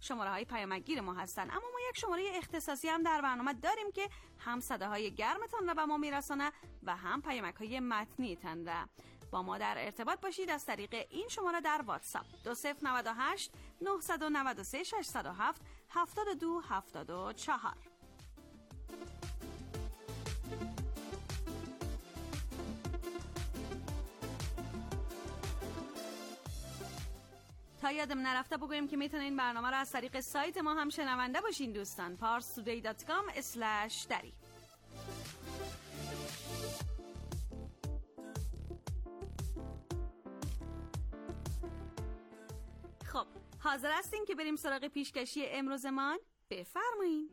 شماره‌های پیامک‌گیر ما هستن. اما ما یک شماره اختصاصی هم در برنامه داریم که هم صداهای گرمتان را به ما میرسانه و هم پیامک‌های متنیتان را. با ما در ارتباط باشید از طریق این شماره در واتساپ 2098 993 607 72 74. تا یادم نرفته بگویم که میتونین این برنامه را از طریق سایت ما هم شنونده باشین دوستان، parstoday.com/dari. خب حاضر هستین که بریم سراغ پیشکشی امروزمان؟ بفرمایین.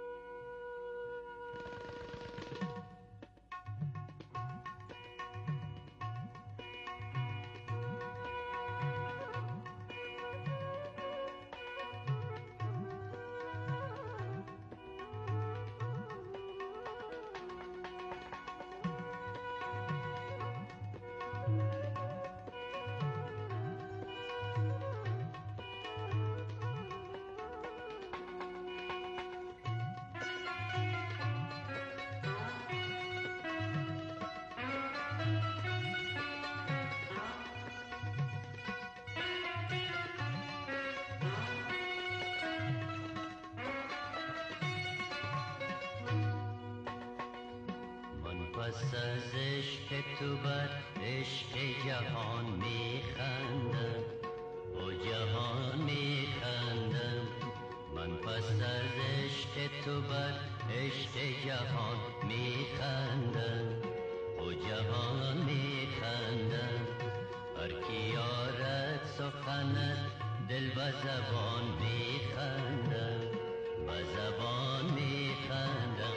پس از عشق تو بر عشق جهان میخندم، او جهان میخندم. من پس از عشق تو بر عشق جهان میخندم، او جهان میخندم. هر کی آرد سخنت دل به زبان میخندم، به زبان میخندم.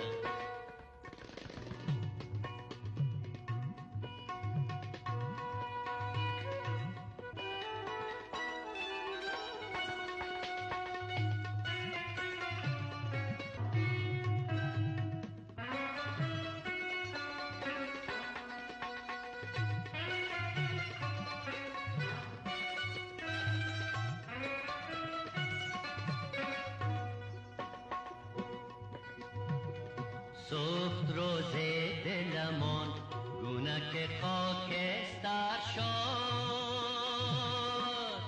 سوخت روز دلمان گونه که خاکستر شد،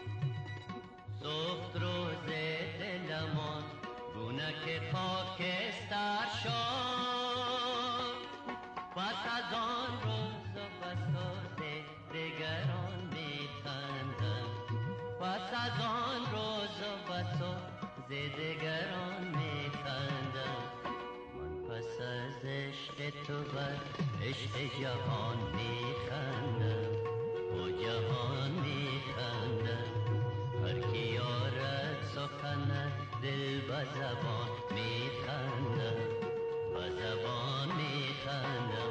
سوخت روز دلمان گونه که خاکستر شد. پس از آن روز و بساط دگران میخندم، پس از آن روز و بساط دگران میخندم. پس از عشق تو بر عشق جهان میخندم، او جهان میخندم. هر کی آرد سخنت دل به زبان میخندم، به زبان میخندم.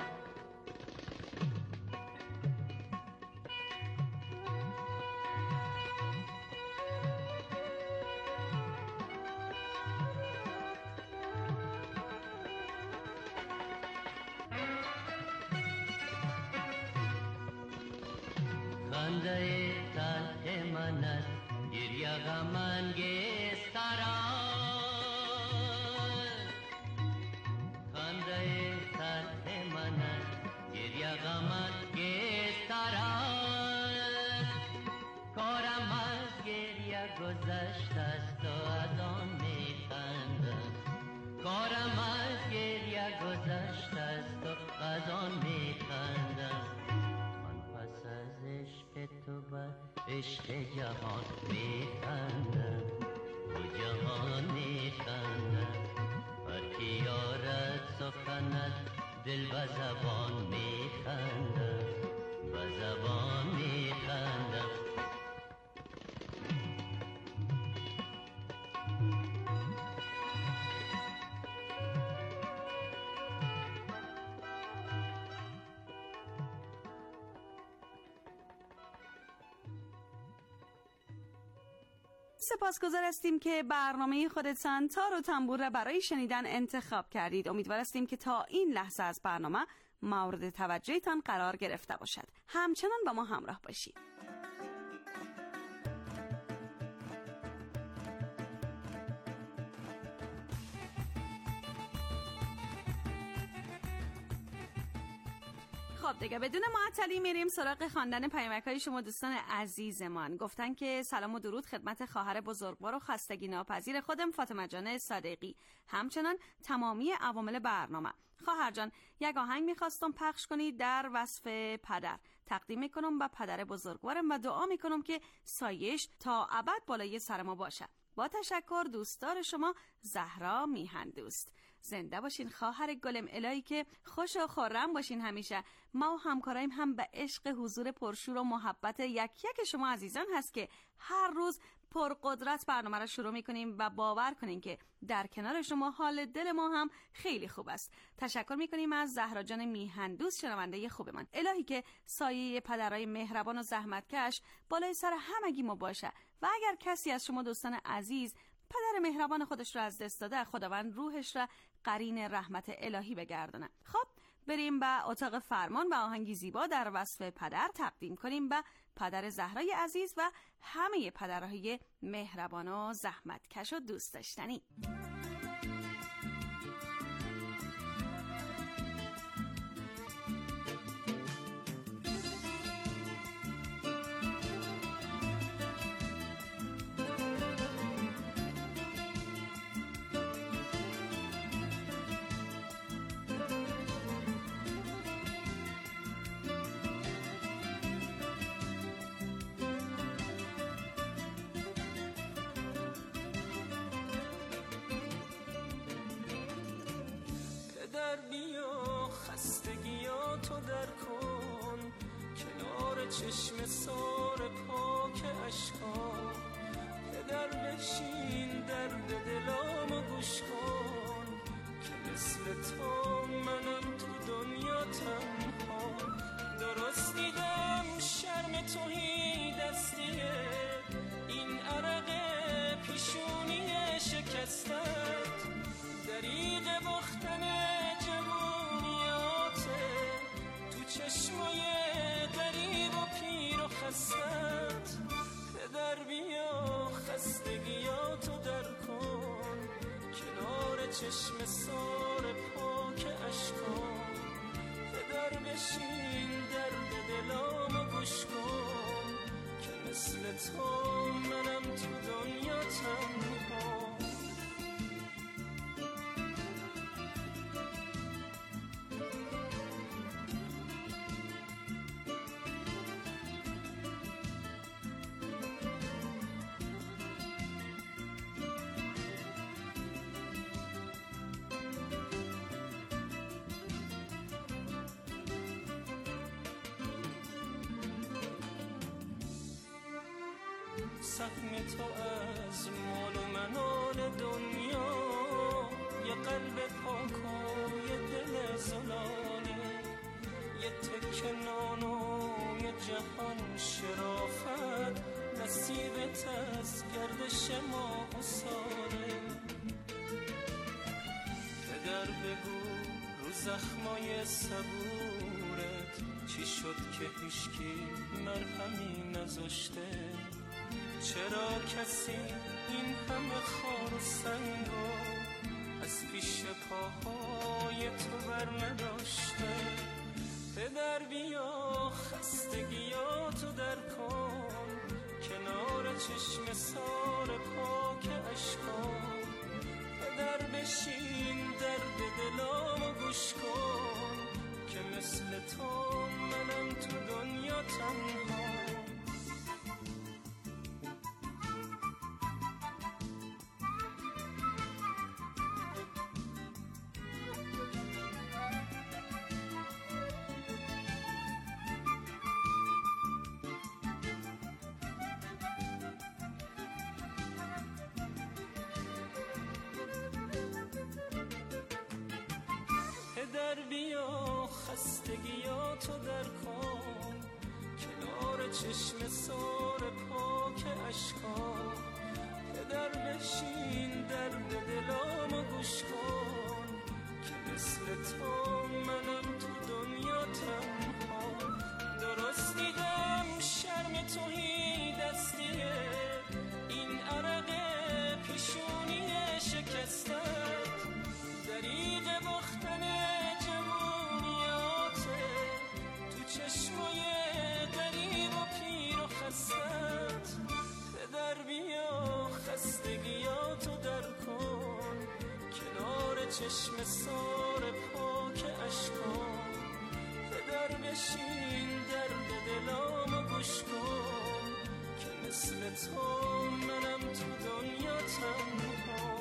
خنده تلخ منت گریه غم‌انگیزترست، خنده تلخ منت گریه غم‌انگیزترست. کارم از گریه گذشته است و از آن میخندم، کارم از گریه گذشته است و از آن میخندم. پس از عشق تو بر عشق جهان میخندم، او جهان میخندم. هر کی آرد سخنت دل به زبان میخندم، به زبان میخندم. سپاسگزار هستیم که برنامه خودتان تار و تنبور را برای شنیدن انتخاب کردید. امیدوار هستیم که تا این لحظه از برنامه مورد توجهتان قرار گرفته باشد. همچنان با ما همراه باشید. خب دیگه بدون معطلی میریم سراغ خواندن پیامک‌های شما دوستان عزیزمان. گفتن که سلام و درود خدمت خواهر بزرگوار و خستگی ناپذیر خودم فاطمه جان صادقی، همچنان تمامی عوامل برنامه. خواهر جان یک آهنگ میخواستم پخش کنی در وصف پدر، تقدیم میکنم به پدر بزرگوارم و دعا میکنم که سایش تا ابد بالای سر ما باشه. با تشکر دوستدار شما زهرا میهن دوست. زنده باشین خواهر گلم الهی که خوش و خرم باشین همیشه. ما و همکارایم هم به عشق حضور پرشور و محبت یک شما عزیزان هست که هر روز پرقدرت برنامه را شروع میکنیم و باور کنین که در کنار شما حال دل ما هم خیلی خوب است. تشکر میکنیم از زهرا جان میهن دوست شنونده خوبمان. الهی که سایه پدرای مهربان و زحمتکش بالای سر همگی ما باشه و اگر کسی از شما دوستان عزیز پدر مهربان خودش را از دست داده، خداوند روحش را قرین رحمت الهی بگردانه. خب بریم به اتاق فرمان و آهنگی زیبا در وصف پدر تقدیم کنیم به پدر زهرای عزیز و همه پدرهای مهربان و زحمتکش و دوست داشتنی. خستگیاتو در کن کنار چشم سار پاک اشکا. پدر بشین درد دلامو گوش کن که مثل تو منم تو دنیا تنها. درست دیدم شرم توهی دستیه این عرق پیشونی شکستت، دریغ باختن چشمای غریب و پیر و خستت. پدر بیا خستگیاتو در کن کنار چشم سار پاک اشکا. پدر بشین درد دلامو گوش کن که مثل تو منم تو دنیا تنها. سهم تو از مال و منال دنیا، یه قلب پاک و یه دل زلاله، یه تکه نان و یه جهان شرافت، نصیبت از گردش ما و ساله. پدر بگو رو زخمای صبورت چی شد که هیچکی مرهمی نذاشته؟ چرا کسی این همه خار و سنگو از پیش پاهای تو بر نداشته؟ پدر بیا خستگیاتو در کن کنار چشم سار پاک اشکا. پدر بشین درد دلامو گوش کن که مثل تو منم تو دنیا تنها. پدر بیا خستگیاتو در کن کنار چشم سار پاک اشکا. پدر بشین درد دلامو گوش کن که مثل تو منم تو دنیا تنها. درست دیدم شرم توهی دستیه این عرق پیشونی شکستت، دریغ باختن جوونیاته. چشم سار پاک اشکام، پدر بشین درد دلامو گوش کن که مثل تو منم تو دنیا تنها.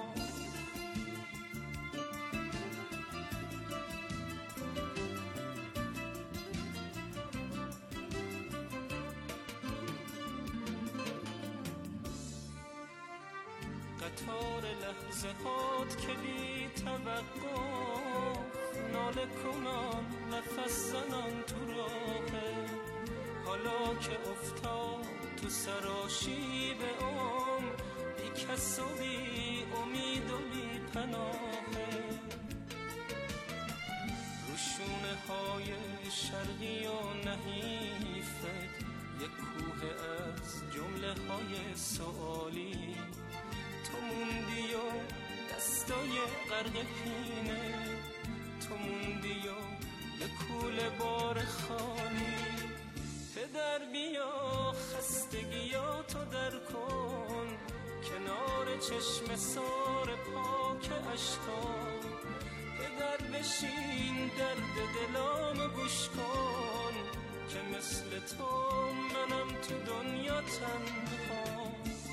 قطار لحظه هات که بی توقف ناله کنان نفس زنان تو راهه، حالا که افتاد تو سراشیب عمر بی کس و بی امید و بی پناهه. روشونه های شرقی و نحیفت یک کوه از جمله های سوالی، تو موندی و دستای غرق پینه، تو موندی و یه کوله بار خالی. پدر بیا خستگیاتو در کن کنار چشم سار پاک اشکام، پدر بشین درد دلامو گوش کن که مثل تو منم تو دنیا تنها.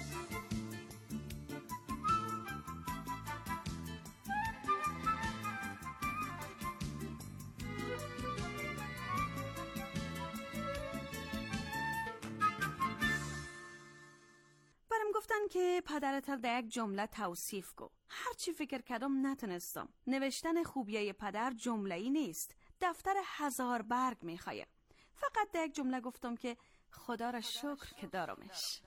گفتن که پدرت در یک جمله توصیف کو. هر چی فکر کردم نتونستم. نوشتن خوبیه پدر جمله‌ای نیست، دفتر 1000 برگ میخواه. فقط در یک جمله گفتم که خدا را شکر که دارمش.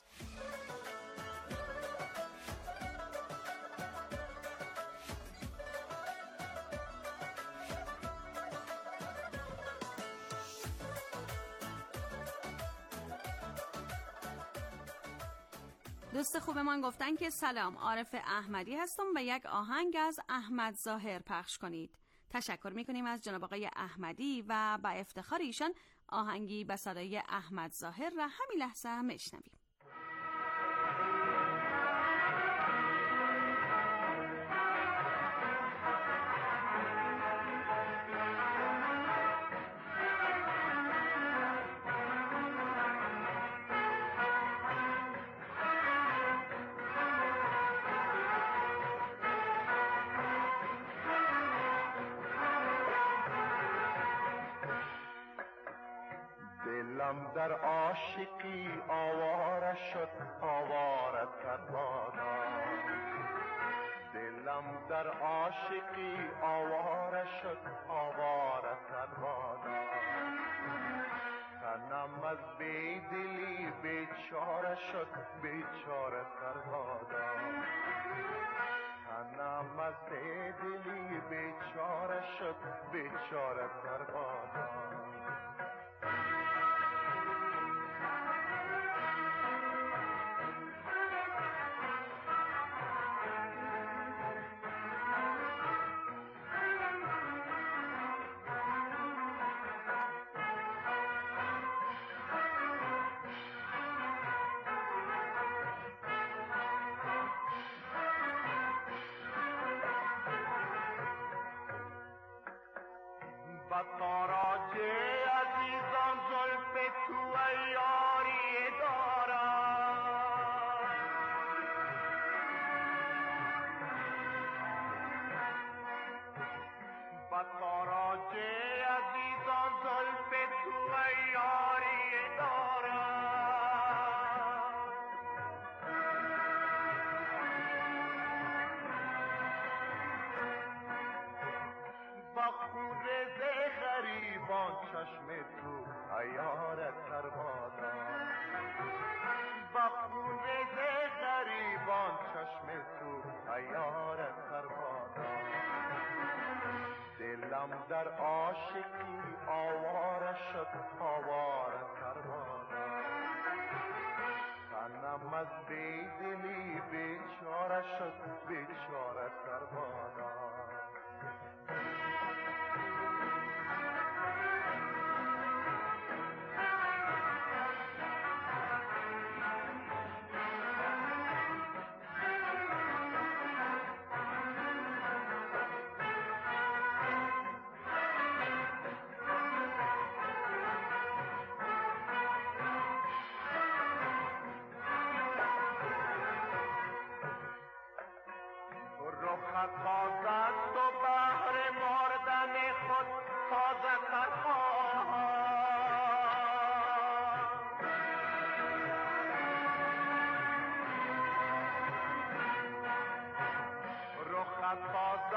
دوست خوب من گفتن که سلام، عارف احمدی هستم و یک آهنگ از احمد ظاهر پخش کنید. تشکر میکنیم از جناب آقای احمدی و با افتخار ایشان آهنگی به صدای احمد ظاهر را همین لحظه میشنویم. دلم در عاشقی آواره شد آواره تربادا، دلم در عاشقی آواره شد آواره تربادا، تنم از بیدلی بیچاره شد بیچاره تربادا، تنم از بیدلی بیچاره شد بیچاره تربادا. تاراج عزیزان زلف تو یاری دارم، با تاراج عزیزان زلف تو یاری دارم، با خون غریبان چشم تو عیارت تربادا، با خون غریبان چشم تو عیارت تربادا، دلم در عاشقی آواره شد آواره تربادا، تنم از بیدلی بیچاره شد بیچاره تربادا.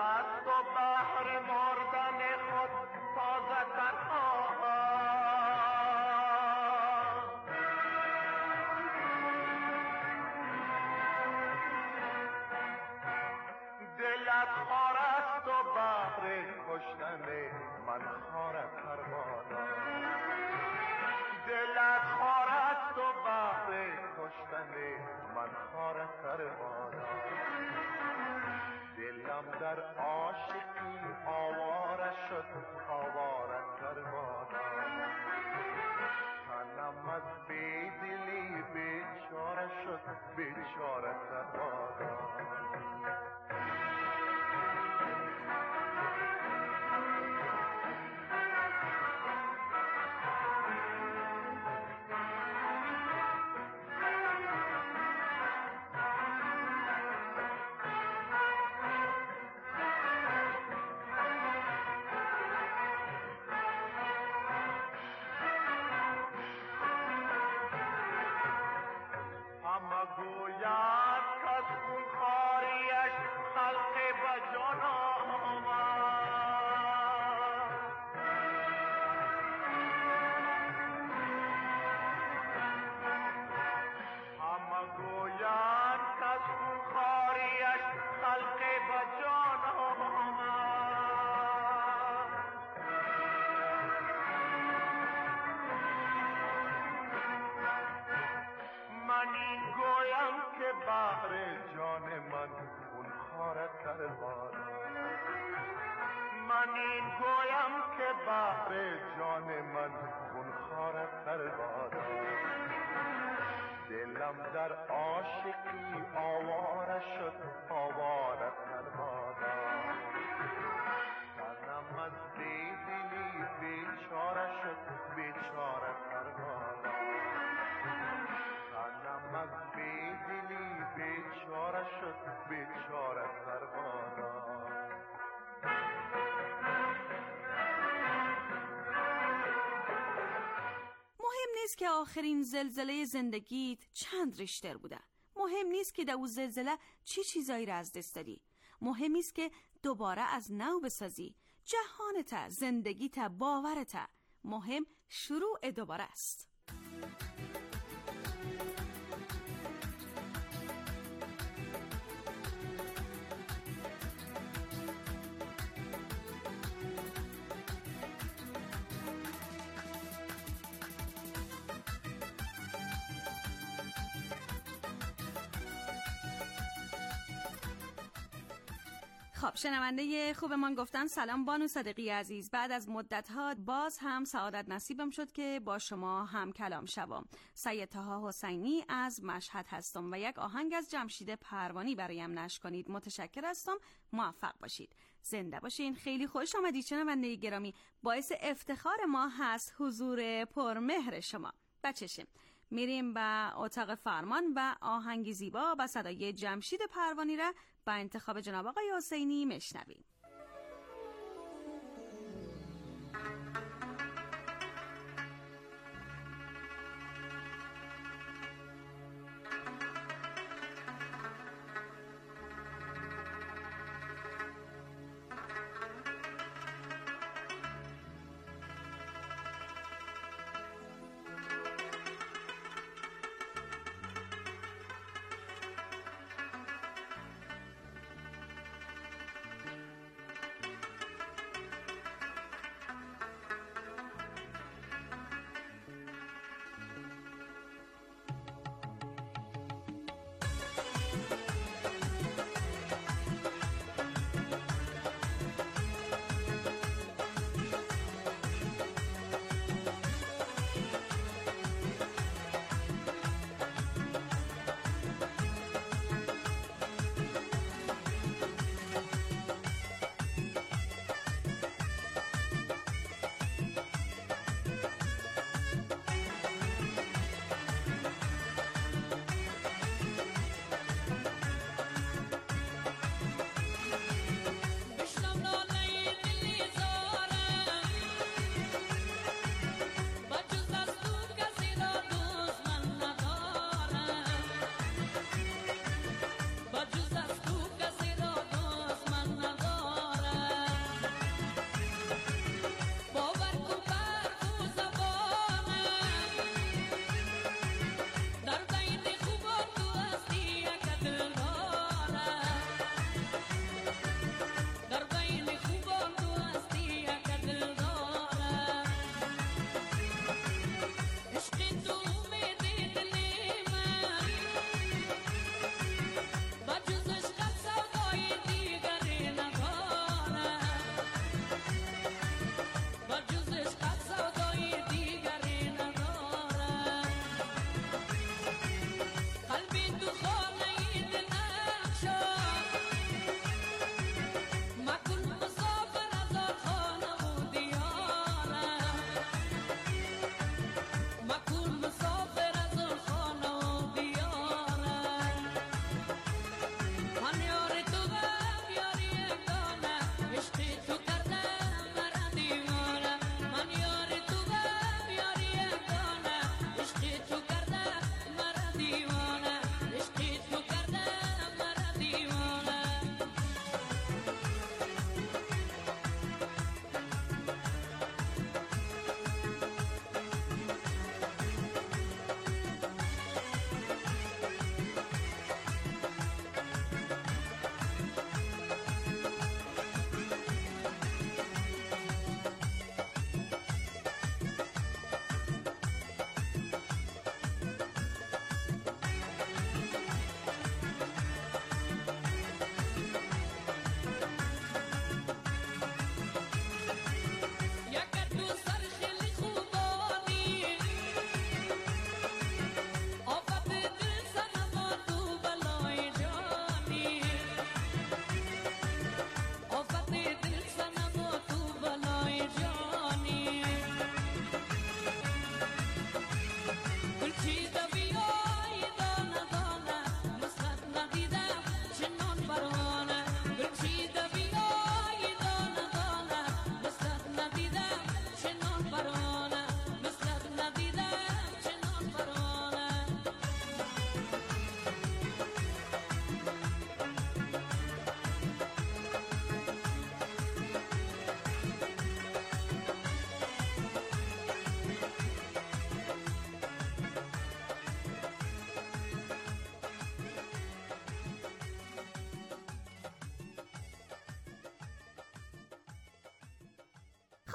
است و بهر مردن خود تازه تر دلت خار است و بهر کشتن من خارتر بادا دلت خار است و بهر کشتن من خارتر بادا دلم در عاشقی آواره شد آواره‌تر بادا تنم از بیدلی بیچاره شد بیچاره‌تر بادا بهر جان من خون خوارتر بادا من این گویم که بهر جان من خون خوارتر بادا دلم در عاشقی آواره شد آواره‌تر بادا تنم از بیدلی بیچاره شد بیچاره‌تر بادا تنم از بیدلی بیچاره شد بیچاره‌تر بادا مهم نیست که آخرین زلزله زندگیت چند ریشتر بوده. مهم نیست که در اون زلزله چی چیزایی را از دست دادی. مهم نیست که دوباره از نو بسازی. جهانت، زندگیت، باورت. مهم شروع دوباره است. خب شنونده خوبمان گفتن سلام بانو صدیقی عزیز. بعد از مدت‌ها باز هم سعادت نصیبم شد که با شما هم کلام شوم. سید طه حسینی از مشهد هستم و یک آهنگ از جمشید پروانی برایم نشر کنید. متشکر هستم. موفق باشید. زنده باشین. خیلی خوش آمدید شنونده گرامی. باعث افتخار ما هست حضور پرمهر شما. بچشیم. میریم به اتاق فرمان و آهنگی زیبا با صدای جمشید پروانی را با انتخاب جناب آقای حسینی میشنویم.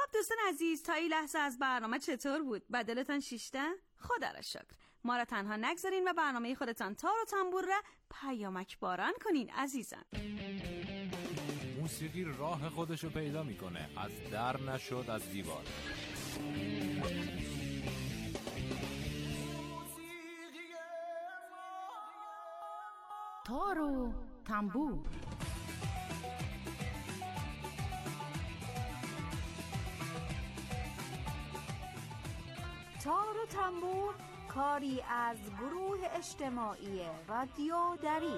دوستان عزیز، تا این لحظه از برنامه چطور بود؟ بدلتان شیشته؟ خدا را شکر. ما را تنها نگذارین و برنامه خودتان تار و تنبور را پیامک باران کنین عزیزان. موسیقی راه خودشو پیدا میکنه، از در نشد از دیوار. تار و تنبور. تار و تنبور کاری از گروه اجتماعی رادیو دری.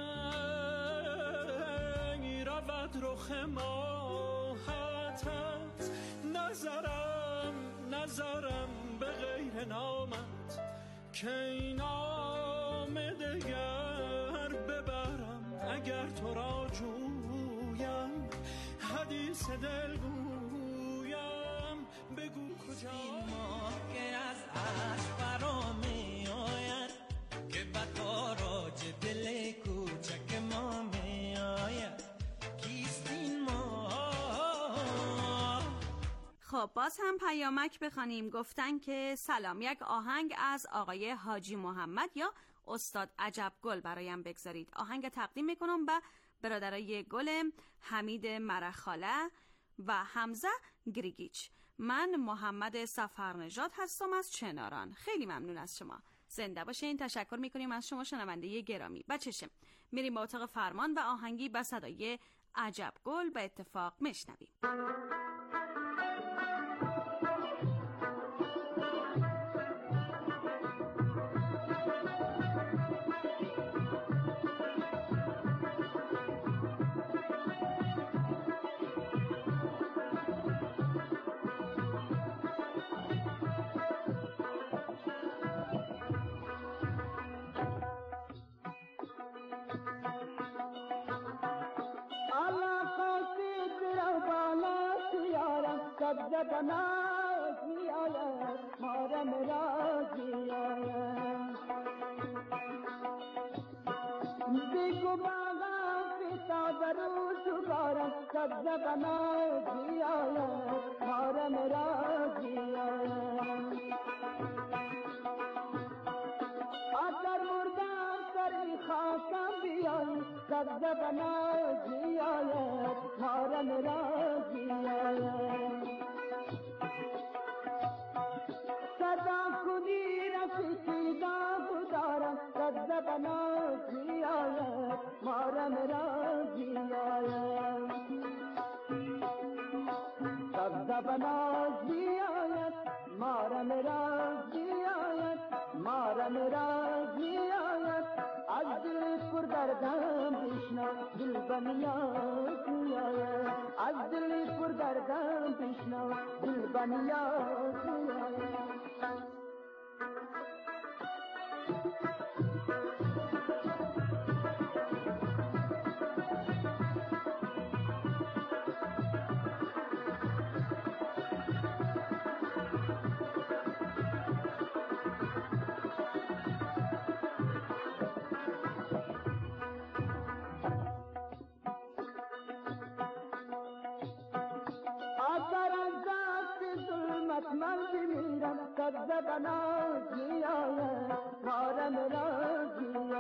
رود رخ ماهتت، نظرم به غیر نامت، که این نام دگر ببرم. اگر تو را جویم حدیث دل گویم، بگو کجا ماه که از عشق برا می آید، که بطا راج دل کوچک ما می آید. کیست این ماه؟ خب باز هم پیامک بخوانیم. گفتن که سلام، یک آهنگ از آقای حاجی محمد یا استاد عجب گل برایم بگذارید. آهنگ تقدیم میکنم به برادرای گل حمید مرخاله و حمزه گریگیچ. من محمد سفرنژاد هستم از چناران. خیلی ممنون از شما. زنده باشین. تشکر میکنیم از شما شنونده گرامی. بچشم میریم با اتاق فرمان و آهنگی به صدای عجب گل به اتفاق میشنویم. बना किया मारा मेरा किया देखो बागा पिता दरू सुगार सब्ज बना किया मारा मेरा किया आकर मुर्दा करी खाका दिया सब्ज बना किया मारा मेरा किया सदा खुदी रफीदा गुजारा सब्ज बना किया मारा मेरा किया सब्ज बना किया मारा मेरा किया मारा मेरा किया अजल पुरदर्दम कृष्णा दिल बनिया किया अजल पुरदर्दम कृष्णा दिल बनिया किया सब्ज बना किया मारा मेरा किया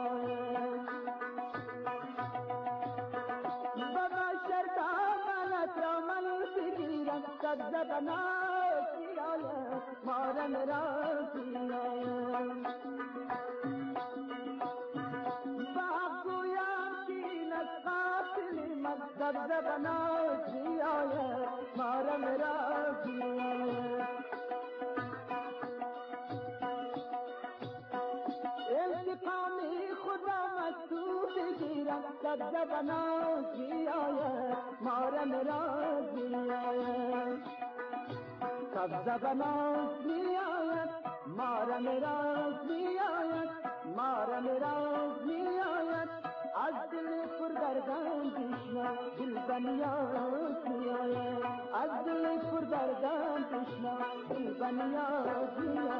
बाबा शरदा वाला त्रमल सिरीरा सब्ज बना किया मारा मेरा किया बाबूया की नकातिल मत सब्ज बना किया मारा मेरा किया खुदा मस्तूर गिरा सब्ज बना किया मारा मेरा किया सब्ज बना किया मारा मेरा किया मारा मेरा किया आज दिल पुरदर्दम कृष्णा दिल बनिया किया आज दिल पुरदर्दम कृष्णा दिल बनिया किया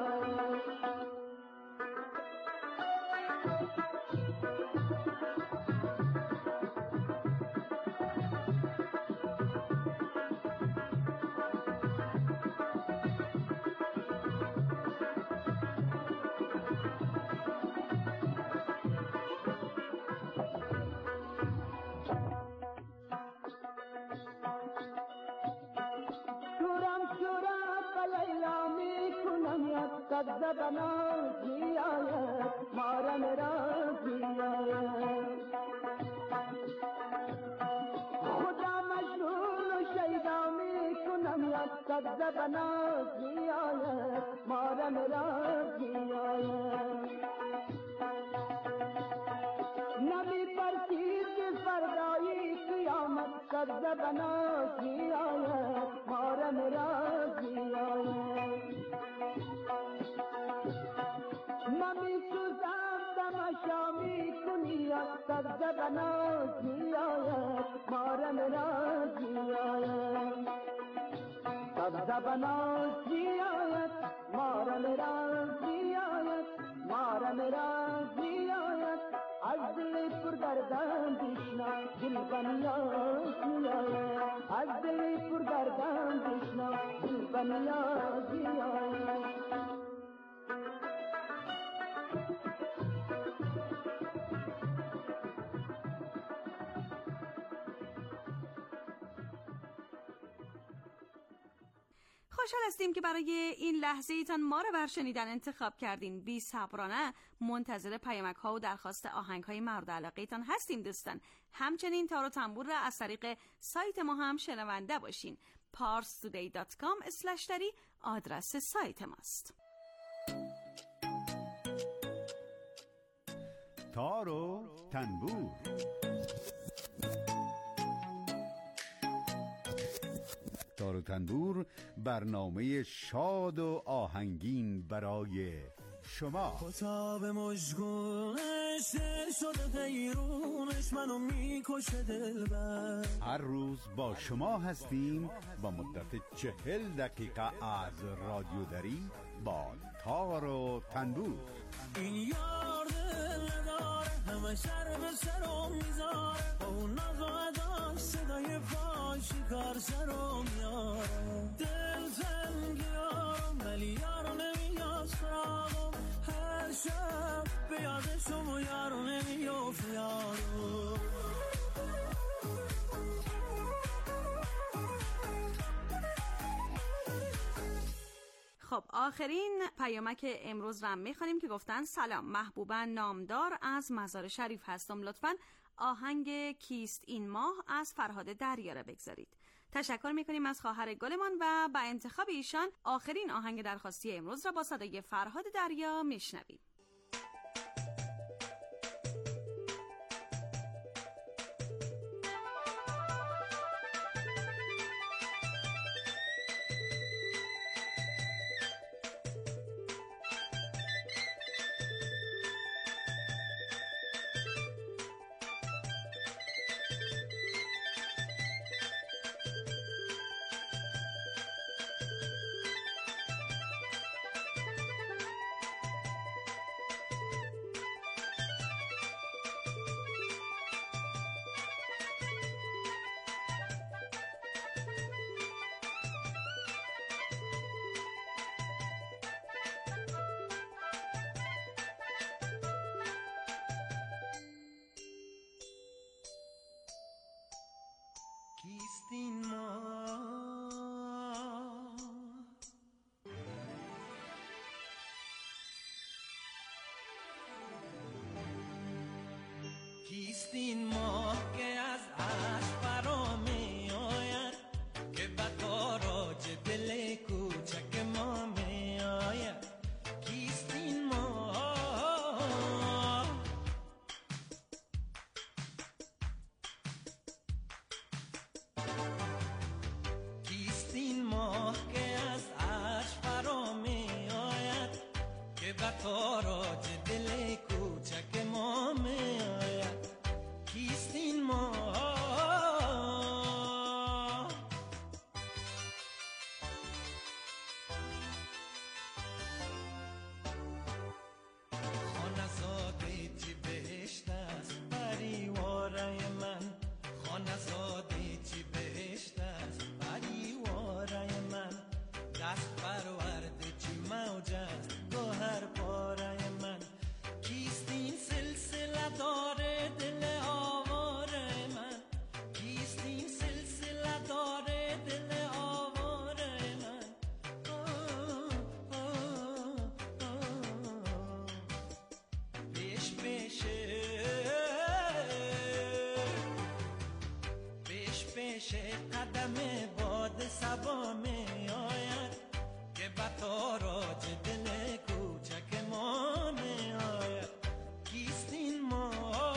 سبزه بناز می آید مارم راز می آید خدا مجنون و شیدا می کنم یا سبزه بناز می آید مارم راز می آید نمی پرسید که فردایی قیامت سبزه بناز می آید مارم راز می آید نمی سوزم تماشا می کنی یا سبزه بناز می آید مارم راز می آید سبزه بناز می آید مارم راز می آید مارم راز می آید از دل پر دردم بشنو دل بنیاز می آید از دل پر دردم بشنو دل بنیاز می آید خوشحال هستیم که برای این لحظه ایتان ما رو بر شنیدن انتخاب کردین. بی صبرانه منتظر پیامک ها و درخواست آهنگ های مورد علاقه ایتان هستیم دوستان. همچنین تار و تنبور را از طریق سایت ما هم شنونده باشین. parstoday.com/dari آدرس سایت ماست. تار و تنبور تار و تنبور برنامه شاد و آهنگین برای شما. کتاب مژگونش دل شده غیرونش منو میکشه دلبر. هر روز با شما هستیم با مدت 40 دقیقه از رادیو دری با تار و تنبور. این یار دل نداره همه شر به سرم میذاره با اون نازاداش صدای فاشی کار سرم میاره. دل تنگی یارم ولی یارو نمیاد سراغم هر شب به یادشم و یارو نمیافت یارو. خب آخرین پیامک امروز رو میخوانیم که گفتن سلام، محبوبا نامدار از مزار شریف هستم، لطفاً آهنگ کیست این ماه از فرهاد دریا را بگذارید. تشکر میکنیم از خواهر گلمان و با انتخاب ایشان آخرین آهنگ درخواستی امروز را با صدای فرهاد دریا میشنویم. کیست این ماه کیست این ماه که از عشق برا می آید که به تاراج دل کوچک ما می آید. کیست این ماه کیست این ماه که از عشق برا می آید که به تاراج دل کوچک ما می آید. کیست این ماه پیش قدم باد سبا می آید که بطاراج دل کوچک ما می آید. کیست این ما؟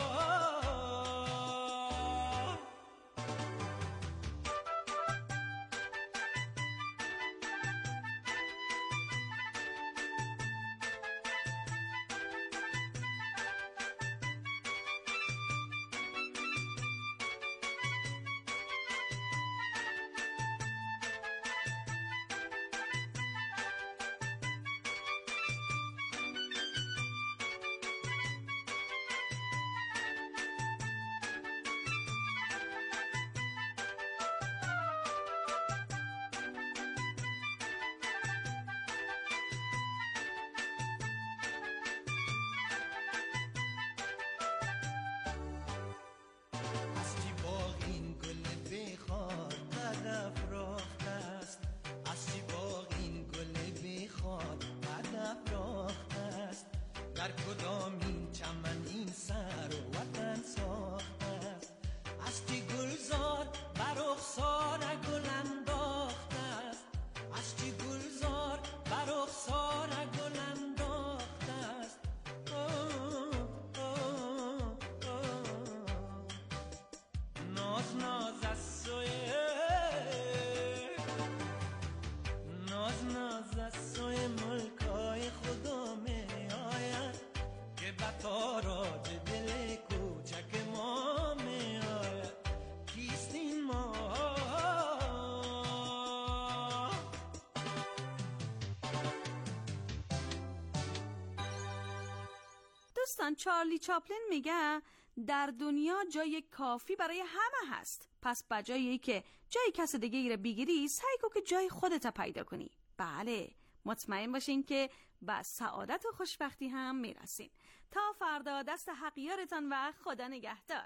در کدام این چمن این سر وطن ساخته است؟ از چی گلزار بر رخسار گل انداخته است؟ از چی گلزار بر رخسار گل انداخته است؟ ناز ناز از سوی ناز ناز از سوی ملکای خدا می که بطاراج دل کوچک ما می آید. کیست این ما؟ دوستان، چارلی چاپلین میگه در دنیا جای کافی برای همه هست، پس بجایی که جای کس دیگه ای رو بگیری سعی کن که جای خودت پیدا کنی. بله، مطمئن باشین که به سعادت و خوشبختی هم میرسین. تا فردا دست حق یارتان و خدا نگهدار.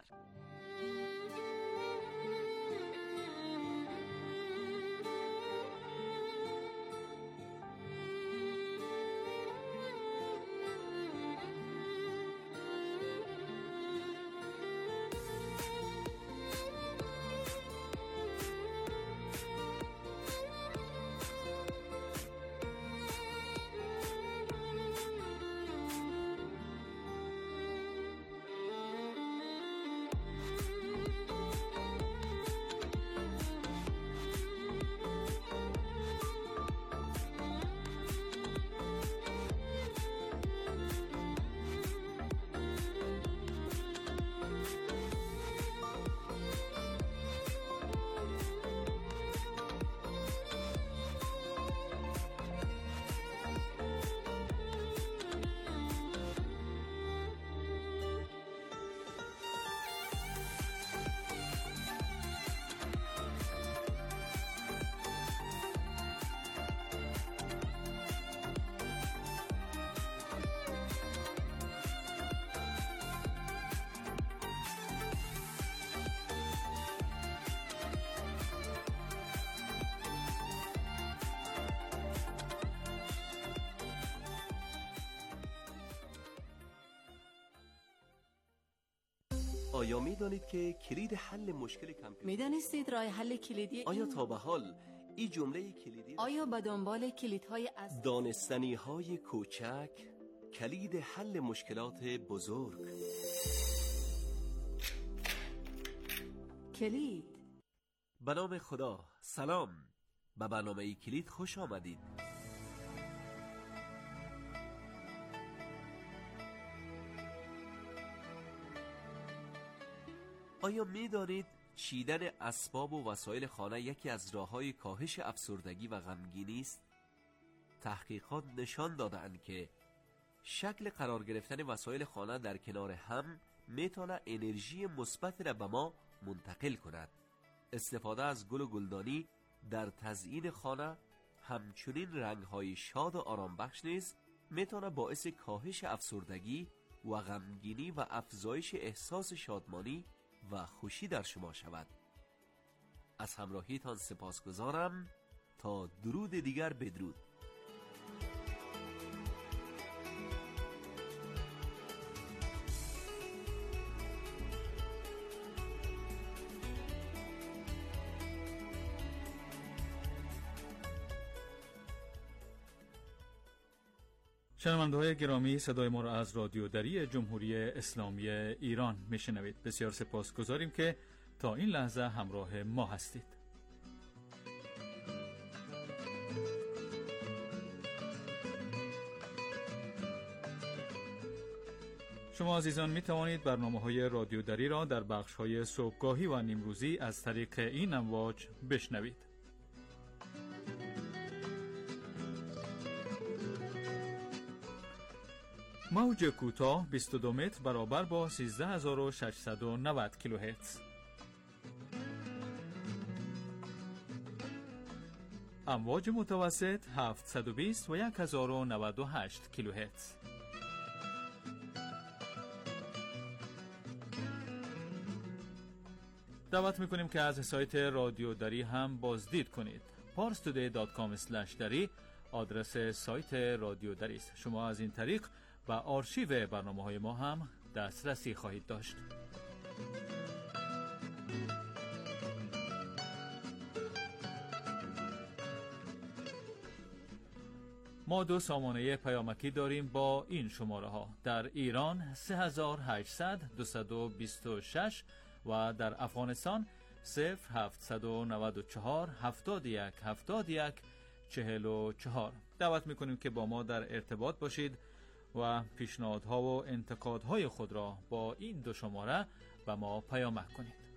آیا می دانید که کلید حل مشکل کامپیوتر؟ می دانستید راه حل کلیدی آیا تا به حال این جمله کلیدی آیا به دنبال کلیدهای از دانستنی های کوچک کلید حل مشکلات بزرگ؟ کلید. به نام خدا. سلام، به برنامه کلید خوش آمدید. آیا می دانید چیدن اسباب و وسایل خانه یکی از راه‌های کاهش افسردگی و غمگینی است؟ تحقیقات نشان داده‌اند که شکل قرار گرفتن وسایل خانه در کنار هم میتونه انرژی مثبت را به ما منتقل کند. استفاده از گل و گلدانی در تزیین خانه، همچنین رنگ‌های شاد و آرامبخش نیز میتونه باعث کاهش افسردگی و غمگینی و افزایش احساس شادمانی و خوشی در شما شود. از همراهیتان سپاسگزارم. تا درود دیگر، بدرود. شنونده‌های گرامی، صدای ما را از رادیو دری جمهوری اسلامی ایران میشنوید. بسیار سپاسگزاریم که تا این لحظه همراه ما هستید. شما عزیزان می توانید برنامه‌های رادیو دری را در بخش‌های صبحگاهی و نیمروزی از طریق این امواج بشنوید. موج کوتاه 22 متر برابر با 13690 کیلوهرتز. امواج متوسط 720 و 1098 کیلوهرتز. دعوت میکنیم که از سایت رادیو دری هم بازدید کنید. parstoday.com/dari آدرس سایت رادیو دری است. شما از این طریق و آرشیو برنامه‌های ما هم دسترسی خواهید داشت. ما 2 سامانه پیامکی داریم با این شماره ها: در ایران 3800 226 و در افغانستان 0794 71 71 44. دعوت میکنیم که با ما در ارتباط باشید و پیشنهادها و انتقادهای خود را با این 2 شماره به ما پیامک کنید.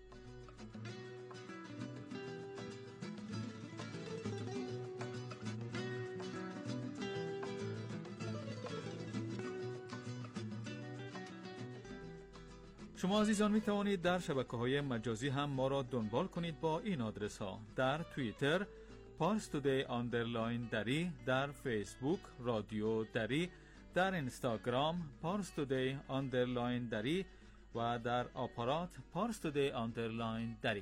شما عزیزان می توانید در شبکه‌های مجازی هم ما را دنبال کنید با این آدرس ها: در توییتر parstoday_dari، در فیسبوک رادیو دری، در اینستاگرام parstoday_dari و در آپارات parstoday_dari.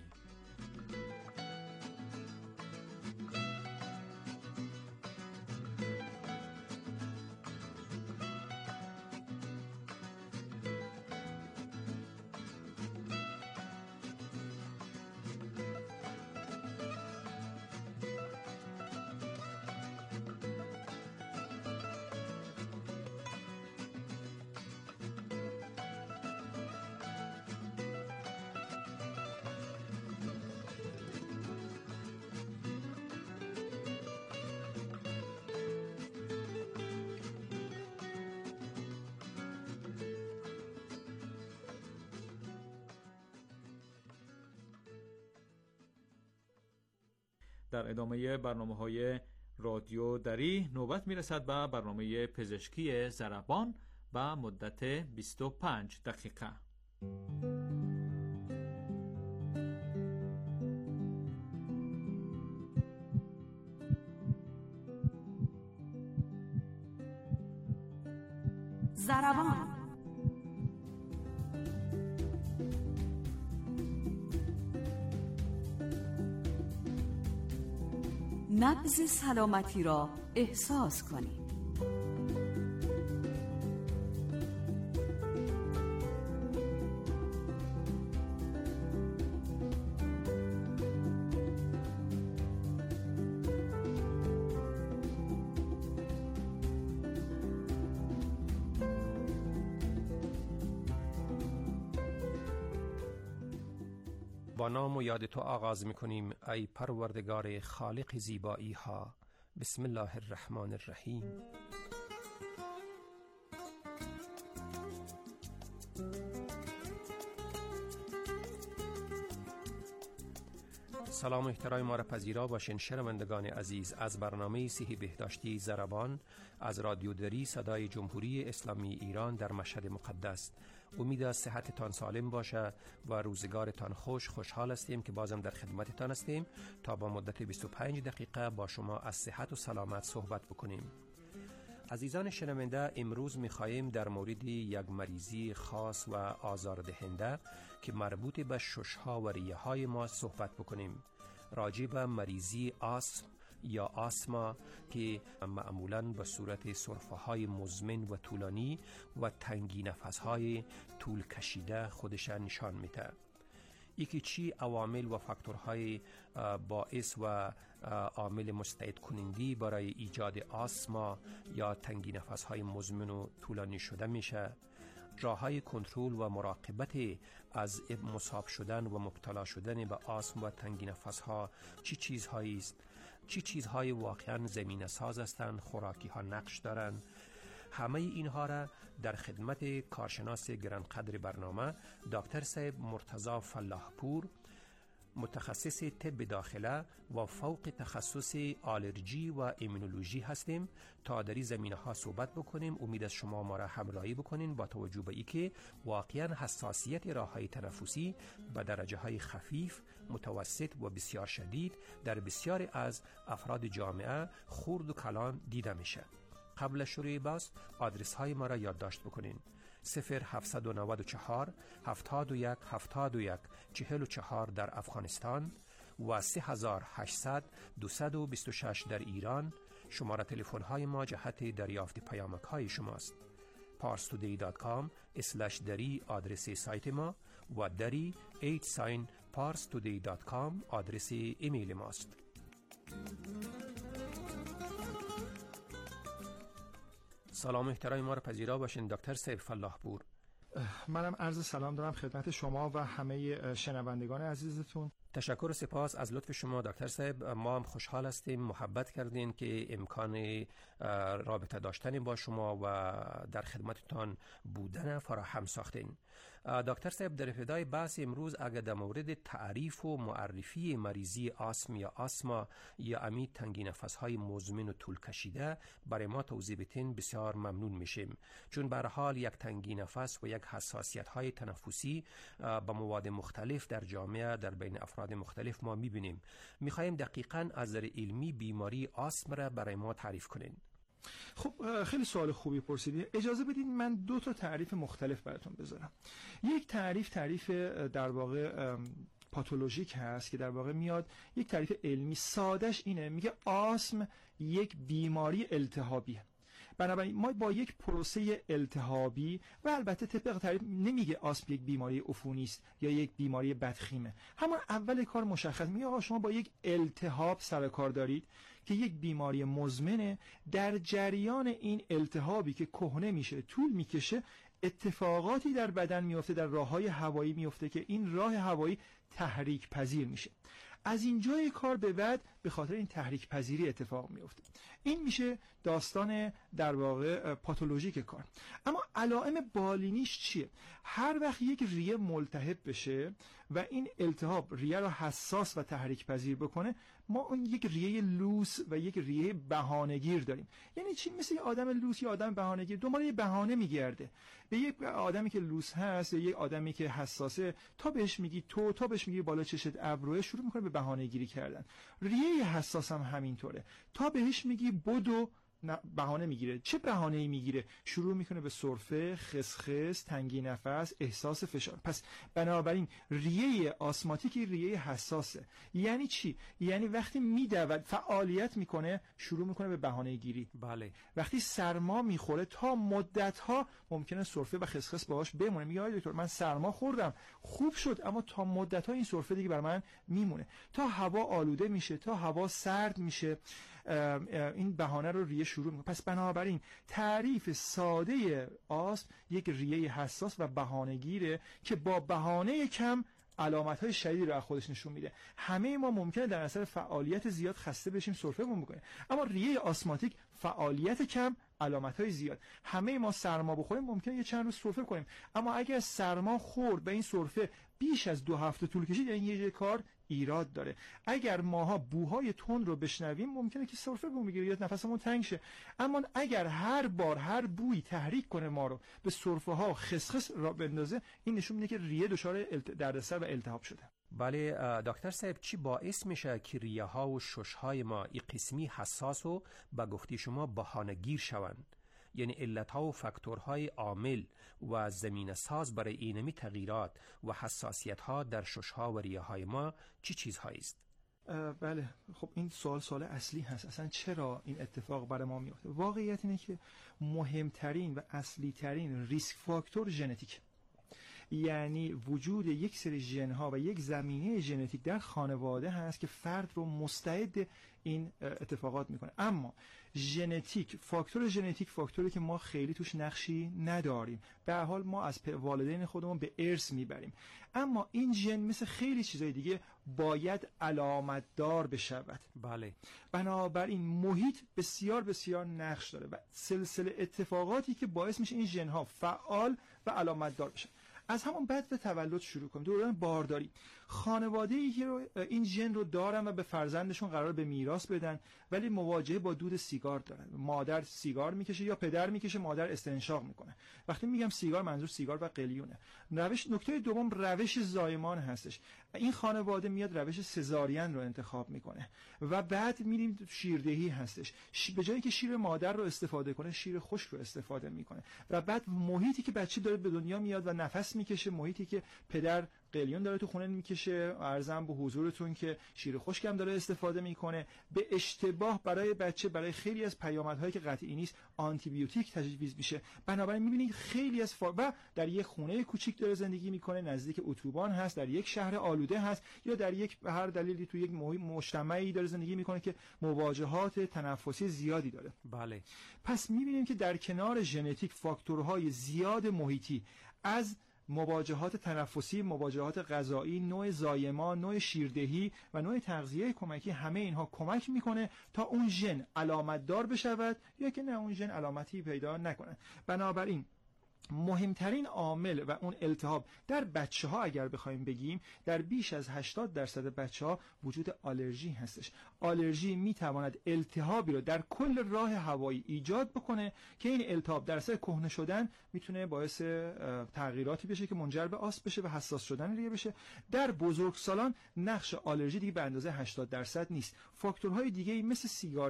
در ادامه برنامه‌های رادیو دری نوبت میرسد به برنامه پزشکی ضربان به مدت 25 دقیقه. ضربان. نبض سلامتی را احساس کنید. با نام و یاد تو آغاز میکنیم ای پروردگار خالق زیبایی ها. بسم الله الرحمن الرحیم. سلام و احترام ما را پذیرا باشین شنوندگان عزیز از برنامه صحی بهداشتی ضربان از رادیو دری صدای جمهوری اسلامی ایران در مشهد مقدس. امید است صحتتان سالم باشه و روزگارتان خوشحال هستیم که بازم در خدمتتان هستیم تا با مدت 25 دقیقه با شما از صحت و سلامت صحبت بکنیم. عزیزان شنونده، امروز می‌خواهیم در مورد یک مریضی خاص و آزاردهنده که مربوط به شش‌ها و ریه‌های ما صحبت بکنیم. راجع به مریضی آسم یا آسما که معمولاً به صورت سرفه‌های مزمن و طولانی و تنگی نفس‌های طول کشیده خودش نشان میده. یکی چی عوامل و فاکتورهای باعث و عامل مستعد کننده برای ایجاد آسما یا تنگی نفس‌های مزمن و طولانی شده میشه. راه‌های کنترل و مراقبت از مصاب شدن و مبتلا شدن به آسم و تنگی نفس‌ها چی چیزهایی است؟ چی چیزهای واقعا زمینه ساز هستند؟ خوراکی ها نقش دارند؟ همه اینها را در خدمت کارشناس گرانقدر برنامه دکتر صاحب مرتضی فلاحپور، متخصص طب داخله و فوق تخصص آلرژی و ایمونولوژی هستیم تا در این زمینه ها صحبت بکنیم. امید از شما ما را همراهی بکنین با توجه به اینکه واقعا حساسیت راههای تنفسی به درجه های خفیف، متوسط و بسیار شدید در بسیار از افراد جامعه خرد و کلان دیده میشه. قبل شروع بحث آدرس های ما را یادداشت بکنین: 0794 71 71 44 در افغانستان و 3800 226 در ایران. شماره تلفن های ما جهت دریافت پیامک های شماست. parstoday.com/dari آدرس سایت ما و dari @parstoday.com آدرس ایمیل ماست. سلام احترام ما را پذیرا باشین دکتر صاحب فلاحپور. منم عرض سلام دارم خدمت شما و همه شنوندگان عزیزتون. تشکر و سپاس از لطف شما دکتر صاحب. ما هم خوشحال هستیم محبت کردین که امکان رابطه داشتن با شما و در خدمتتان بودن فراهم ساختین. دکتر صاحب در ابتدای بحث امروز اگر در مورد تعریف و معرفی مریضی آسم یا آسما یا امی تنگی نفس‌های مزمن و طول کشیده برای ما توضیح بدین بسیار ممنون میشیم، چون به هر حال یک تنگی نفس و یک حساسیت‌های تنفسی با مواد مختلف در جامعه در بین افراد مختلف ما می‌بینیم. می‌خوایم دقیقاً از نظر علمی بیماری آسم را برای ما تعریف کنین. خب خیلی سوال خوبی پرسیدید. اجازه بدین من 2 تا تعریف مختلف براتون بذارم. یک تعریف در واقع پاتولوژیک هست که در واقع میاد یک تعریف علمی سادهش اینه، میگه آسم یک بیماری التهابیه. بنابراین ما با یک پروسه التهابی و البته طبق تعریف نمیگه آسم یک بیماری عفونی است یا یک بیماری بدخیمه. همون اول کار مشخص میگه آقا شما با یک التهاب سر کار دارید که یک بیماری مزمنه. در جریان این التهابی که کهنه میشه، طول میکشه، اتفاقاتی در بدن میفته، در راههای هوایی میفته که این راه هوایی تحریک پذیر میشه. از اینجای کار به بعد به خاطر این تحریک پذیری اتفاق میفته. این میشه داستان در واقع پاتولوژیک کار. اما علائم بالینیش چیه؟ هر وقت یک ریه ملتهب بشه و این التهاب ریه رو حساس و تحریک پذیر بکنه، ما اون یک ریه لوس و یک ریه بهانه‌گیر داریم. یعنی چی؟ مثل یک آدم لوس یا آدم بهانه‌گیر دنبال یه بهانه میگرده. به یک آدمی که لوس هست یا یک آدمی که حساسه، تا بهش میگی تو، تا بهش میگی بالا چشت ابروه، شروع میکنه به بهانه‌گیری کردن. ریه حساس هم همینطوره، تا بهش میگی بدو بهانه میگیره. چه بهانه‌ای میگیره؟ شروع میکنه به سرفه، خسخس، تنگی نفس، احساس فشار. پس بنابراین ریه آسماتیکی ریه حساسه. یعنی چی؟ یعنی وقتی میدود فعالیت میکنه شروع میکنه به بهانه گیری. بله. وقتی سرما میخوره تا مدت‌ها ممکنه سرفه و خسخس باهاش بمونه. میگه آقای دکتر من سرما خوردم خوب شد، اما تا مدت‌ها این سرفه دیگه بر من میمونه. تا هوا آلوده میشه، تا هوا سرد میشه، این بهانه رو ریه شروع میکنه. پس بنابراین تعریف ساده آسم یک ریه حساس و بهانه‌گیره که با بهانه کم علامت‌های شدیدی رو از خودش نشون میده. همه ما ممکنه در اثر فعالیت زیاد خسته بشیم، سرفه‌مون بکنه، اما ریه آسماتیک فعالیت کم، علامت‌های زیاد. همه ما سرما بخوریم ممکنه یه چند روز سرفه کنیم، اما اگر سرما خورد و این سرفه بیش از 2 هفته طول کشید، یعنی یه کار ایراد داره. اگر ماها بوهای تند رو بشنویم ممکنه که سرفه بمون بگیره یا نفسمون تنگ شه. اما اگر هر بار هر بویی تحریک کنه ما رو به سرفه ها خسخس را بندازه، این نشون میده که ریه دچار دردسر و التهاب شده. بله دکتر صاحب، چی باعث میشه که ریه ها و شش های ما این قسمی حساس و به گفته شما بهانه‌گیر شوند؟ یعنی علتها و فاکتورهای عامل و زمینه ساز برای اینمی تغییرات و حساسیت‌ها در شش‌ها و ریه‌های ما چی چیزهایی است؟ بله، خب این سوال اصلی هست. اصلا چرا این اتفاق برای ما میفته؟ واقعیت اینه که مهمترین و اصلی ترین ریسک فاکتور ژنتیک. یعنی وجود یک سری ژن‌ها و یک زمینه ژنتیک در خانواده هست که فرد رو مستعد این اتفاقات میکنه. اما ژنتیک، فاکتور ژنتیک فاکتوری که ما خیلی توش نقشی نداریم، به هر حال ما از والدین خودمون به ارث میبریم. اما این ژن مثل خیلی چیزای دیگه باید علامت دار بشود. بله. بنابراین محیط بسیار بسیار نقش داره و سلسله اتفاقاتی که باعث میشه این ژن‌ها فعال و علامت دار بشن. از همون بعد به تولد شروع کنیم. دوران بارداری، خانواده‌ای که این ژن رو دارن و به فرزندشون قرار به میراث بدن، ولی مواجهه با دود سیگار دارن. مادر سیگار میکشه یا پدر میکشه، مادر استنشاق میکنه. وقتی میگم سیگار، منظور سیگار و قلیونه. نکته دوم روش زایمان هستش. این خانواده میاد روش سزارین رو انتخاب میکنه و بعد میریم شیردهی هستش. به جایی که شیر مادر رو استفاده کنه، شیر خشک رو استفاده میکنه و بعد محیطی که بچه داره به دنیا میاد و نفس میکشه، محیطی که پدر قلیون داره تو خونه میکشه، عرضم به حضورتون که شیر خشک هم داره استفاده میکنه، به اشتباه برای بچه برای خیلی از پیامدهایی که قطعی نیست آنتی بیوتیک تجویز میشه. بنابراین میبینید خیلی از و در یک خونه کوچیک داره زندگی میکنه، نزدیک اتوبان هست، در یک شهر آلوده هست، یا در یک به هر دلیلی تو یک مجتمعی داره زندگی میکنه که مواجهات تنفسی زیادی داره. بله. پس میبینیم که در کنار ژنتیک فاکتورهای زیاد محیطی، از مواجهات تنفسی، مواجهات غذایی، نوع زایمان، نوع شیردهی و نوع تغذیه کمکی، همه اینها کمک میکنه تا اون ژن علامت دار بشود یا که نه اون ژن علامتی پیدا نکنه. بنابراین مهمترین عامل و اون التهاب در بچه ها اگر بخوایم بگیم، در بیش از 80% بچه ها وجود آلرژی هستش. آلرژی میتواند التهابی رو در کل راه هوایی ایجاد بکنه که این التهاب در اثر کهنه شدن میتونه باعث تغییراتی بشه که منجر به آسم بشه و حساس شدن ریه بشه. در بزرگسالان نقش آلرژی دیگه به اندازه 80% نیست. فاکتورهای دیگه مثل سیگار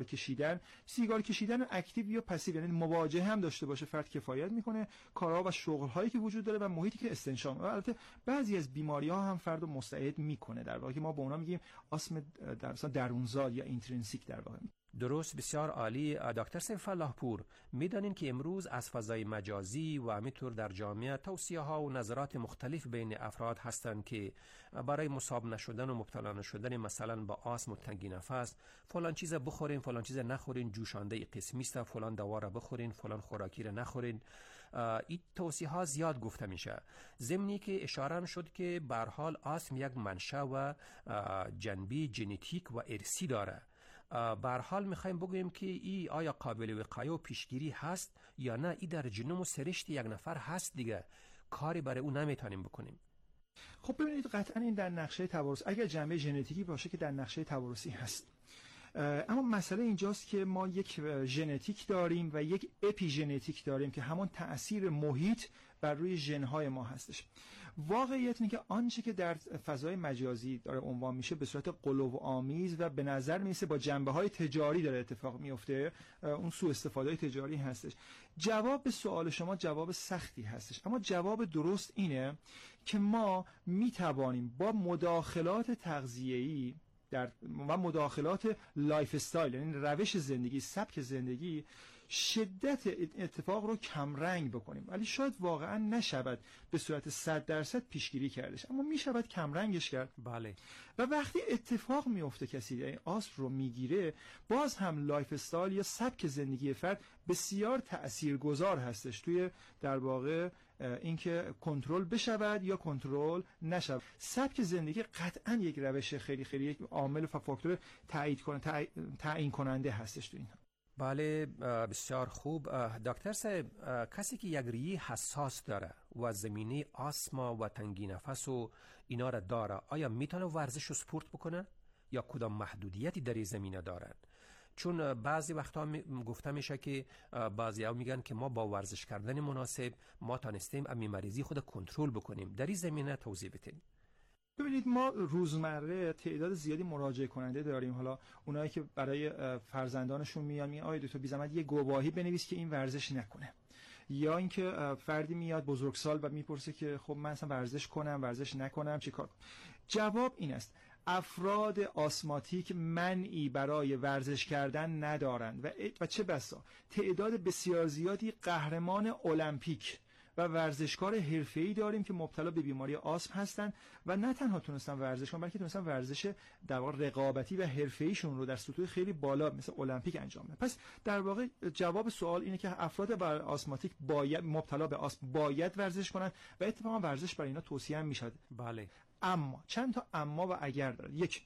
کشیدن اکتیو یا پسیو، یعنی مواجهه هم داشته باشه، فرد کفایت میکنه. کارها و شغل‌هایی که وجود داره و محیطی که استنشاق، البته بعضی از بیماری‌ها هم فرد رو مستعد میکنه، در واقع ما به اونا میگیم آسم درونزاد یا اینترینسیک در واقع. درست، بسیار عالی. دکتر سیف الله پور، میدانین که امروز از فضای مجازی و همینطور در جامعه توصیه ها و نظرات مختلف بین افراد هستند که برای مصاب نشدن و مبتلا نشدن مثلا با آسم و تنگی نفس فلان چیز بخورین، فلان چیز نخورین، جوشانده قسمی است، فلان دوا را بخورین، فلان خوراکی را نخورین. این توصیه ها زیاد گفته میشه، ضمنی که اشاره شد که به هر حال آسم یک منشأ و جنبه ژنتیک و ارثی داره. به هر حال میخوایم بگوییم که ای آیا قابل وقایه و پیشگیری هست یا نه؟ ای در ژنوم و سرشت یک نفر هست دیگه، کاری برای اون نمیتونیم بکنیم. خب ببینید، قطعا این در نقشه توارث، اگر جنبه ژنتیکی باشه که در نقشه توارثی هست. اما مسئله اینجاست که ما یک ژنتیک داریم و یک اپی ژنتیک داریم که همون تأثیر محیط بر روی ژن‌های ما هستش. واقعیت اینه که آنچه که در فضای مجازی داره عنوان میشه به صورت غلوآمیز و به نظر میرسه با جنبه‌های تجاری داره اتفاق میفته، اون سوء استفاده تجاری هستش. جواب به سوال شما جواب سختی هستش، اما جواب درست اینه که ما میتوانیم با مداخلات تغذیه‌ای و مداخلات لایف استایل، یعنی روش زندگی، سبک زندگی، شدت اتفاق رو کم رنگ بکنیم. ولی شاید واقعا نشود به صورت 100% پیشگیری کردش، اما میشود کم رنگش کرد. بله. و وقتی اتفاق میفته کسی آسم رو میگیره، باز هم لایف استایل یا سبک زندگی فرد بسیار تاثیرگذار هستش توی در واقع اینکه کنترل بشود یا کنترل نشود. سبک زندگی قطعا یک روش خیلی خیلی یک عامل و فاکتور تعیین کننده هستش تو این. بله، بسیار خوب. دکتر صاحب، کسی که یک ریه حساس داره و زمینه آسما و تنگی نفس و اینا را داره، آیا میتونه ورزش و سپورت بکنه یا کدام محدودیتی در این زمینه دارن؟ چون بعضی وقتا گفته میشه که بعضی ها میگن که ما با ورزش کردن مناسب ما تانستیم امی مریضی خود کنترل بکنیم. در این زمینه توضیح بدین. ببینید، ما روزمره تعداد زیادی مراجعه کننده داریم. حالا اونایی که برای فرزندانشون میان آید تو بی زحمت یه گواهی بنویس که این ورزش نکنه، یا اینکه فردی میاد بزرگسال و میپرسه که خب من اصلا ورزش کنم ورزش نکنم چیکار؟ جواب این است: افراد آسماتیک منعی برای ورزش کردن ندارند و چه بسا تعداد بسیار زیادی قهرمان المپیک و ورزشکار حرفه‌ای داریم که مبتلا به بیماری آسم هستن و نه تنها تونستن ورزش کنن بلکه تونستن ورزش در واقع رقابتی و حرفه‌ایشون رو در سطوح خیلی بالا مثل المپیک انجام بدن. پس در واقع جواب سوال اینه که افراد آسماتیک باید مبتلا به آسم باید ورزش کنن و اتفاقا ورزش برای اینا توصیه هم میشه. بله. اما چند تا اما و اگر داره. یک،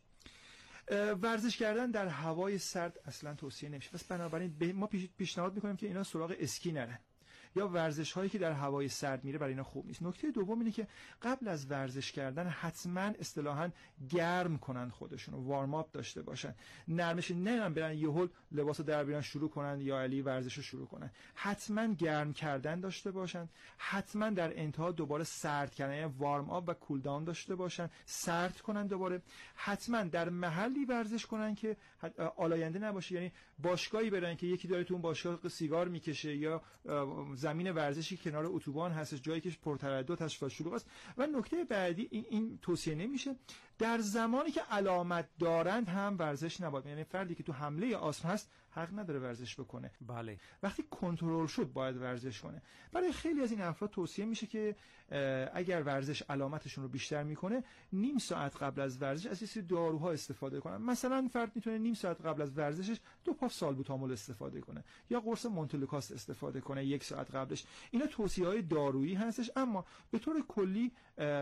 ورزش کردن در هوای سرد اصلا توصیه نمیشه. پس بنابراین ما پیشنهاد میکنیم که اینا سراغ اسکی نرن یا ورزش هایی که در هوای سرد میره برای اینا خوب نیست. نکته دوم اینه که قبل از ورزش کردن حتما اصطلاحاً گرم کنن خودشون، وارم آپ داشته باشن. نرمش نرن برن یه هول لباسو در بیارن شروع کنن یا علی ورزشو شروع کنن. حتما گرم کردن داشته باشن. حتما در انتها دوباره سرد کردن، یعنی وارم آپ و کول داون داشته باشن، سرد کنن دوباره. حتما در محلی ورزش کنن که آلاینده نباشه، یعنی باشگاهی برن که یکی داره تو اون باشگاه سیگار میکشه یا زمین ورزشی کنار اتوبان هستش، جایی که پرتردد هست و شلوغ است. و نکته بعدی این توصیه نمیشه در زمانی که علامت دارند هم ورزش نباید، یعنی فردی که تو حمله آسم هست حق نداره ورزش بکنه. بله. وقتی کنترل شد باید ورزش کنه. برای خیلی از این افراد توصیه میشه که اگر ورزش علامتشون رو بیشتر میکنه نیم ساعت قبل از ورزش از یه سری داروها استفاده کنن. مثلا فرد میتونه نیم ساعت قبل از ورزشش 2 پاف سالبوتامول استفاده کنه یا قرص مونتلوکاست استفاده کنه 1 ساعت قبلش. اینا توصیه‌های دارویی هستش، اما به طور کلی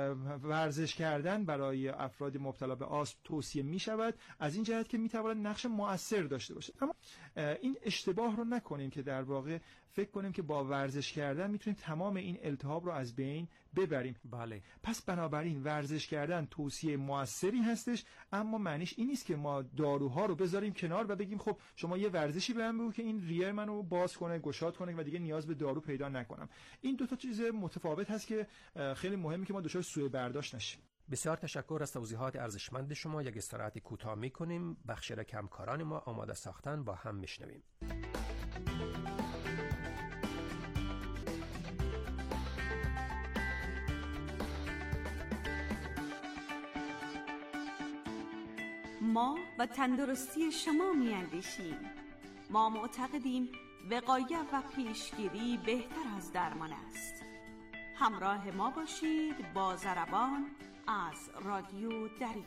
ورزش کردن برای افراد مبتلا به آسم توصیه میشود از این جهت که میتواند نقش مؤثر داشته باشه. اما این اشتباه رو نکنیم که در واقع فکر کنیم که با ورزش کردن میتونیم تمام این التهاب رو از بین ببریم. بله. پس بنابراین ورزش کردن توصیه موثری هستش، اما معنیش این نیست که ما داروها رو بذاریم کنار و بگیم خب شما یه ورزشی به من بگو که این ریه منو باز کنه، گشاد کنه و دیگه نیاز به دارو پیدا نکنم. این دو تا چیز متفاوت هست که خیلی مهمه که ما دچار سوء برداشت نشیم. بسیار تشکر از توضیحات ارزشمند شما. یک استراحت کوتاه می‌کنیم. بخش را که همکاران ما آماده ساختن با هم میشنویم. ما و تندرستی شما می‌اندیشیم. ما معتقدیم وقایت و پیشگیری بهتر از درمان است. همراه ما باشید با ضربان از رادیو دری.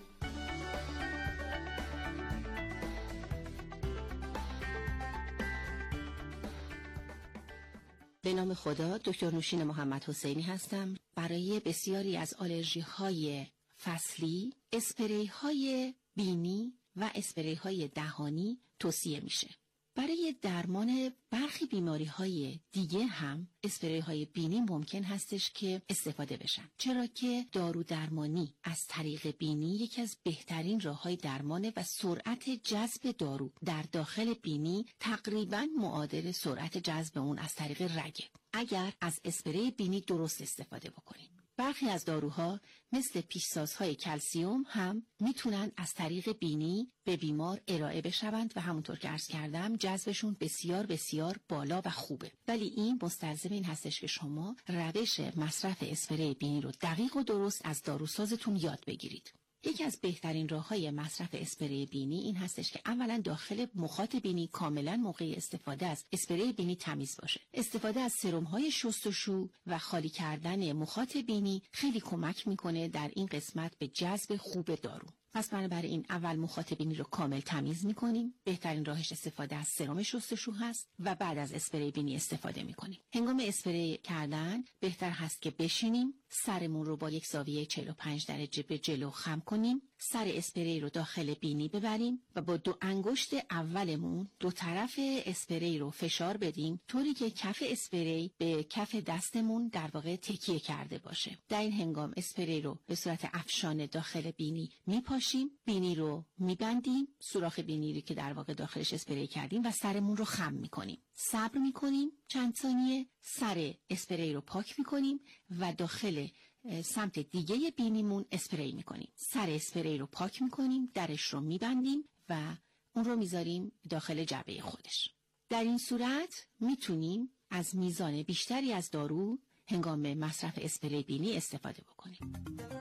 به نام خدا، دکتر نوشین محمد حسینی هستم. برای بسیاری از آلرژی‌های فصلی، اسپری‌های بینی و اسپری‌های دهانی توصیه میشه. برای درمان برخی بیماری‌های دیگه هم اسپری‌های بینی ممکن هستش که استفاده بشن، چرا که دارو درمانی از طریق بینی یکی از بهترین راه‌های درمانه و سرعت جذب دارو در داخل بینی تقریباً معادل سرعت جذب اون از طریق رگه اگر از اسپری بینی درست استفاده بکنید. برخی از داروها مثل پیشسازهای کلسیوم هم میتونن از طریق بینی به بیمار ارائه بشوند و همونطور که عرض کردم جذبشون بسیار بسیار بالا و خوبه. ولی این مستلزم این هستش که شما روش مصرف اسپری بینی رو دقیق و درست از داروسازتون یاد بگیرید. یکی از بهترین راه‌های مصرف اسپری بینی این هستش که اولا داخل مخاط بینی کاملا موقع استفاده از اسپری بینی تمیز باشه. استفاده از سرم‌های شستشو و خالی کردن مخاط بینی خیلی کمک میکنه در این قسمت به جذب خوب دارو. پس بنابراین اول مخاط بینی رو کامل تمیز میکنیم. بهترین راهش استفاده از سرم شستشو هست و بعد از اسپری بینی استفاده میکنیم. هنگام اسپری کردن بهتر هست که بشینیم، سرمون رو با یک زاویه 45 درجه به جلو خم کنیم، سر اسپری رو داخل بینی ببریم و با 2 انگشت اولمون 2 طرف اسپری رو فشار بدیم طوری که کف اسپری به کف دستمون در واقع تکیه کرده باشه. در این هنگام اسپری رو به صورت افشانه داخل بینی میپاشیم، بینی رو میبندیم، سوراخ بینی رو که در واقع داخلش اسپری کردیم و سرمون رو خم میکنیم. صبر میکنیم چند ثانیه، سر اسپری رو پاک میکنیم و داخل سمت دیگه بینیمون اسپری میکنیم. سر اسپری رو پاک میکنیم، درش رو میبندیم و اون رو میذاریم داخل جعبه خودش. در این صورت میتونیم از میزان بیشتری از دارو هنگام مصرف اسپری بینی استفاده بکنیم.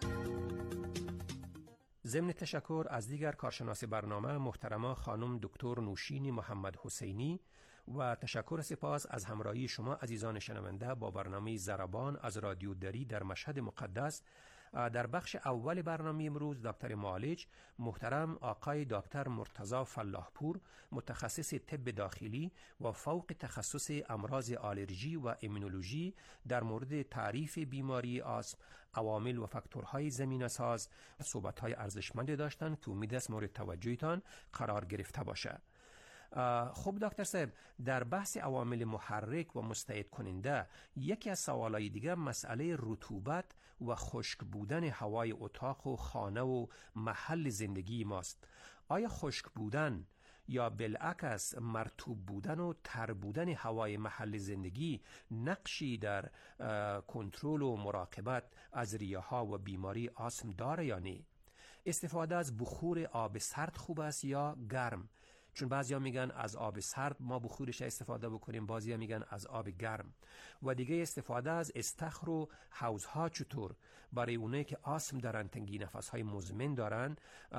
ضمن تشکر از دیگر کارشناس برنامه محترمه خانم دکتر نوشین محمد حسینی و تشکر سپاس از همراهی شما عزیزان شنونده با برنامه ضربان از رادیو دری در مشهد مقدس. در بخش اول برنامه امروز دکتر معالج محترم آقای دکتر مرتضی فلاحپور، متخصص طب داخلی و فوق تخصص امراض آلرژی و ایمونولوژی، در مورد تعریف بیماری آسم، عوامل و فاکتورهای زمینه‌ساز صحبت‌های ارزشمندی داشتند که امید است مورد توجهتان قرار گرفته باشد. خب دکتر صاحب، در بحث عوامل محرک و مستعد کننده یکی از سوالای دیگه مسئله رطوبت و خشک بودن هوای اتاق و خانه و محل زندگی ماست. آیا خشک بودن یا بالعکس مرطوب بودن و تر بودن هوای محل زندگی نقشی در کنترل و مراقبت از ریه‌ها و بیماری آسم داره یا نه؟ استفاده از بخور آب سرد خوب است یا گرم؟ چون بعضیا میگن از آب سرد ما بخورش استفاده بکنیم، بعضیا میگن از آب گرم. و دیگه استفاده از استخر و حوضها چطور برای اونایی که آسم دارن، تنگی نفس‌های مزمن دارن،